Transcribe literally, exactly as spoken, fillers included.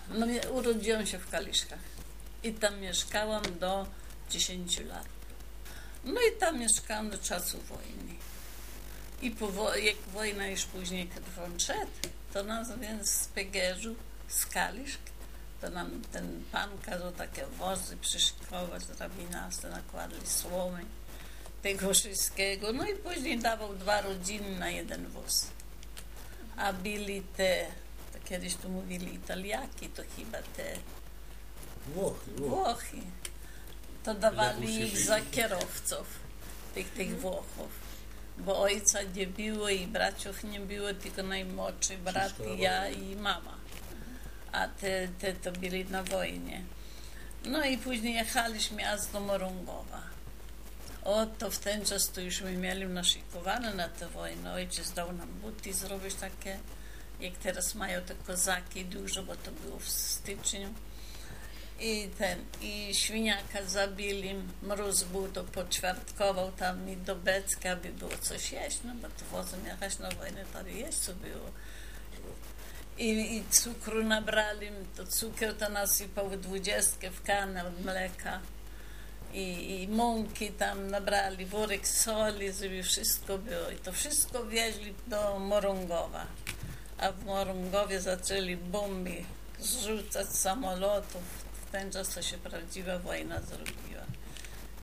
No, urodziłam się w Kaliszkach i tam mieszkałam do dziesięciu lat. No i tam mieszkałam do czasu wojny. I po wo- jak wojna już później trwała, to nas więc z Pegierzu, z Kaliszk, to nam ten pan kazał takie wozy przyszykować, drabinaste, nakładli słomy, tego wszystkiego. No i później dawał dwa rodziny na jeden wóz. A byli te, to kiedyś tu mówili Italiaki, to chyba te Włochy, Włochy. Włochy. To dawali ich za kierowców, tych, tych Włochów. Bo ojca nie było i braciów nie było, tylko najmłodszy brat i ja i mama. A te, te to byli na wojnie. No i później jechaliśmy aż do Morągowa. O, to w ten czas to już my mieli naszykowane na tę wojnę. Ojciec dał nam buty zrobić takie, jak teraz mają te kozaki dużo, bo to było w styczniu. I ten, i świniaka zabili, mróz był, to poćwiartkował tam i do Becka, aby było coś jeść, no bo to wozem jechać na wojnę, to jeść co było. I, i cukru nabrali, to cukier to nasypał dwudziestkę w kanę od mleka. I, i mąki tam nabrali, worek soli, żeby wszystko było. I to wszystko wieźli do Morągowa. A w Morągowie zaczęli bomby zrzucać z samolotów. W ten czas to się prawdziwa wojna zrobiła.